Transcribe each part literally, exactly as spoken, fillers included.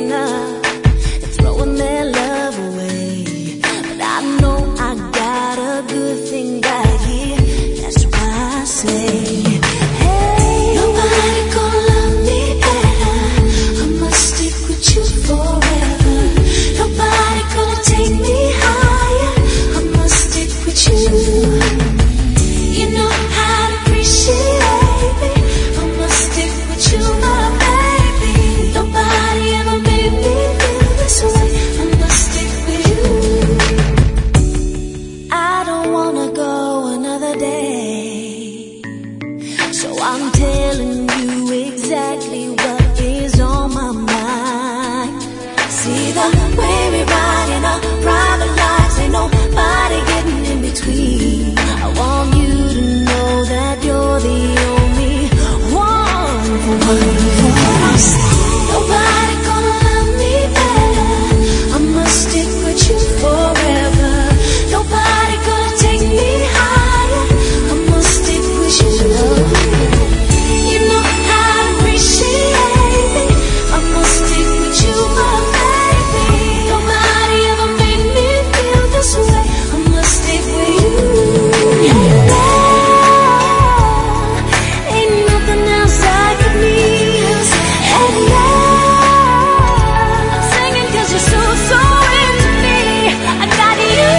giving up and throwing their love away. But I know I got a good thing right here. That's why I say, hey, nobody gonna love me better. I must stick with you forever. Nobody gonna take me higher. I must stick with you. You know how to appreciate me. I must stick with you, my baby. Nobody ever made me feel this way. I must stick with you. I don't wanna go another day, so I'm telling you exactly what is on my mind. See the way we ride in our private lives, ain't nobody getting in between. I want you to know that you're the only one for me. Nobody gonna love me better. I must stick with you forever. Nobody gonna take me higher. I must stick with you. You know how to appreciate me. I must stick with you, my baby. Nobody ever made me feel this way. I must stick with you. Love, ain't nothing else I could need. And love, I'm singing 'cause you're so, so into me. I got you.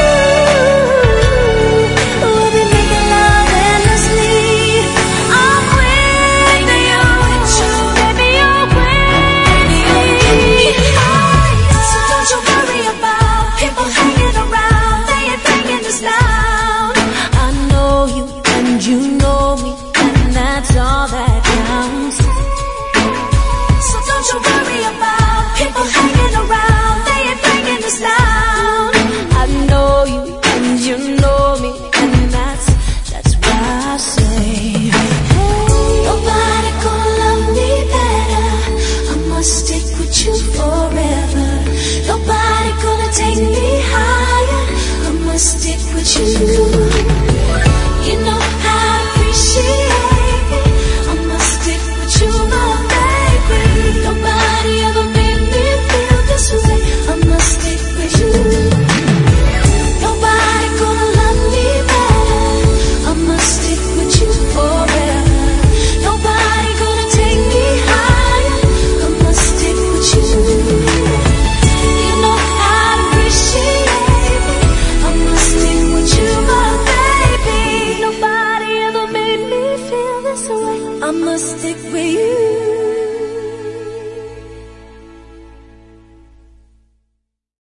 We'll be making love endlessly. I'm with you, baby, you're with me. So don't you worry about people hanging around. They ain't bringing this down. I know you and you know me, and that's all that counts. So don't you worry about people hanging around. They ain't bringing this down. I know you and you know me, and that's that's why I say, hey, nobody gonna love me better. I must stick with you forever. Nobody gonna take me higher. I must stick with you. You know how to appreciate me. I must stick with you, my baby. Nobody ever made me feel this way. I must stick with you. Nobody gonna love me better. I must stick with you forever. Nobody gonna take me higher. I must stick with you. You know how to appreciate me. I must stick with you, my baby. Nobody ever made me feel this way. I must stick with you.